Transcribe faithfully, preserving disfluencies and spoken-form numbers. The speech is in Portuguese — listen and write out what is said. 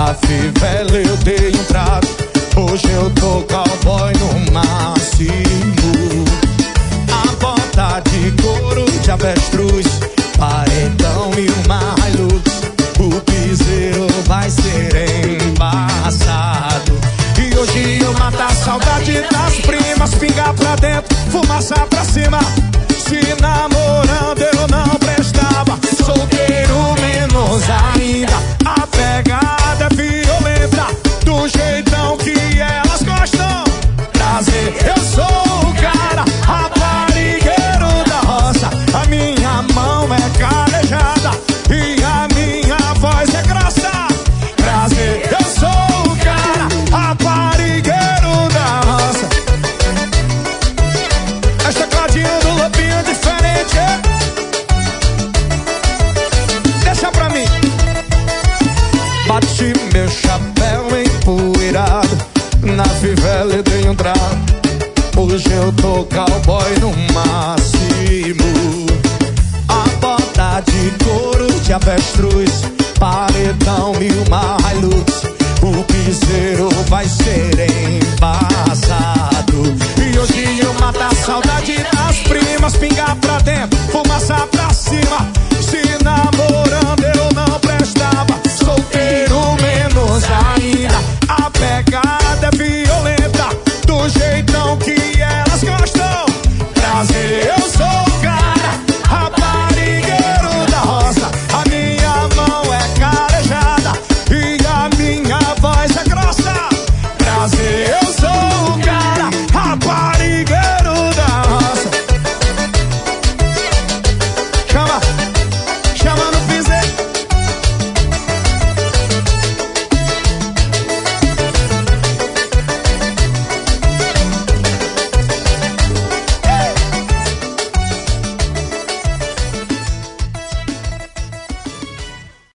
Na fivela eu dei um trato, hoje eu tô cowboy no máximo. A bota de couro de avestruz, paredão e uma Hilux. O piseiro vai ser embaçado. E hoje eu mato a saudade das primas, pingar pra dentro, fumaça pra cima. Se namorando eu não prestava, solteiro menos ainda. A pegada é violenta, do jeitão que elas gostam. Prazer, eu sou o cara, raparigueiro da roça. A minha mão é calejada e a minha voz é grossa. Prazer, eu sou o cara, raparigueiro da roça. É chocladinho do lobinho diferente. Deixa pra mim. Bati meu chapéu empoeirado, na fivela eu dei um trato, hoje eu tô cowboy no máximo. A bota de couro de avestruz, paredão e uma Hilux. O piseiro vai ser embasado. E hoje eu mato a saudade das primas, pingar pra dentro, fumaça pra cima.